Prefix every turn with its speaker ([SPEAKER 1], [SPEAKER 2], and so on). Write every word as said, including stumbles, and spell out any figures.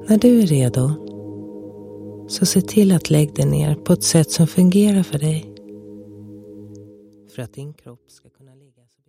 [SPEAKER 1] När du är redo så se till att lägga dig ner på ett sätt som fungerar för dig. För att din kropp ska kunna ligga så.